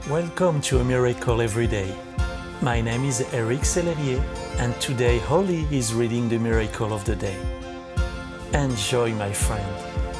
Welcome to A Miracle Every Day. My name is Eric Sellerier, and today Holly is reading the Miracle of the Day. Enjoy, my friend.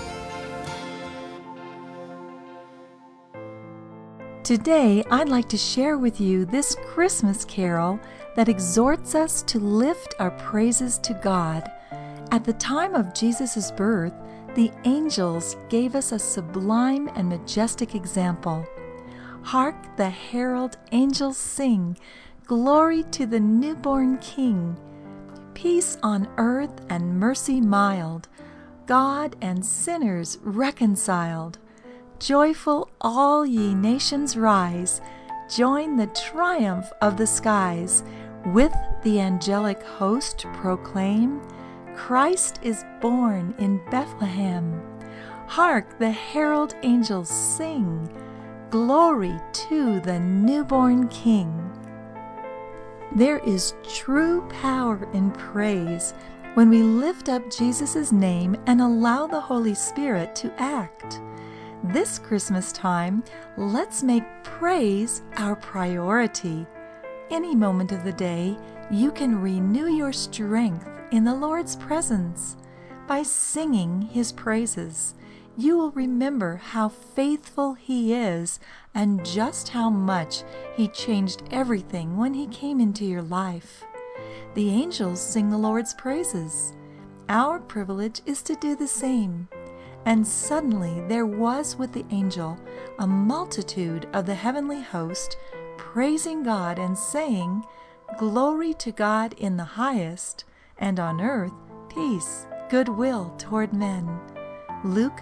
Today, I'd like to share with you this Christmas carol that exhorts us to lift our praises to God. At the time of Jesus' birth, the angels gave us a sublime and majestic example. Hark the herald angels sing, glory to the newborn King. Peace on earth and mercy mild, God and sinners reconciled. Joyful all ye nations rise, join the triumph of the skies. With the angelic host proclaim, Christ is born in Bethlehem. Hark the herald angels sing, glory to the newborn King. There is true power in praise when we lift up Jesus' name and allow the Holy Spirit to act. This Christmas time, let's make praise our priority. Any moment of the day, you can renew your strength in the Lord's presence by singing His praises. You will remember how faithful He is and just how much He changed everything when He came into your life. The angels sing the Lord's praises. Our privilege is to do the same. And suddenly there was with the angel a multitude of the heavenly host, praising God and saying, Glory to God in the highest, and on earth peace, goodwill toward men. Luke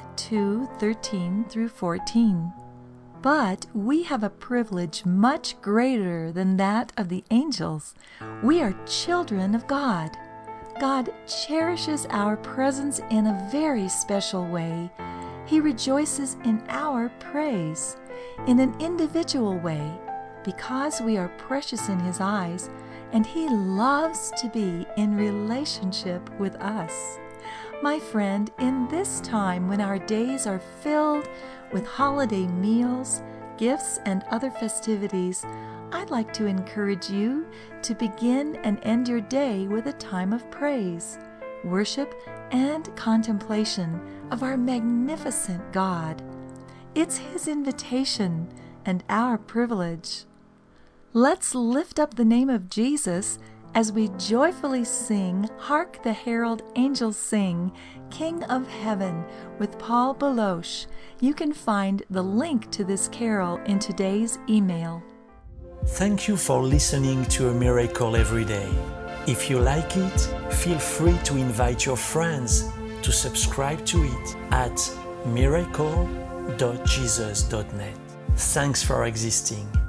2:13 through 14. But we have a privilege much greater than that of the angels. We are children of God. God cherishes our presence in a very special way. He rejoices in our praise in an individual way because we are precious in His eyes, and He loves to be in relationship with us. My friend, in this time when our days are filled with holiday meals, gifts, and other festivities, I'd like to encourage you to begin and end your day with a time of praise, worship, and contemplation of our magnificent God. It's His invitation and our privilege. Let's lift up the name of Jesus as we joyfully sing, Hark the Herald Angels Sing, King of Heaven, with Paul Baloche. You can find the link to this carol in today's email. Thank you for listening to A Miracle Every Day. If you like it, feel free to invite your friends to subscribe to it at miracle.jesus.net. Thanks for existing.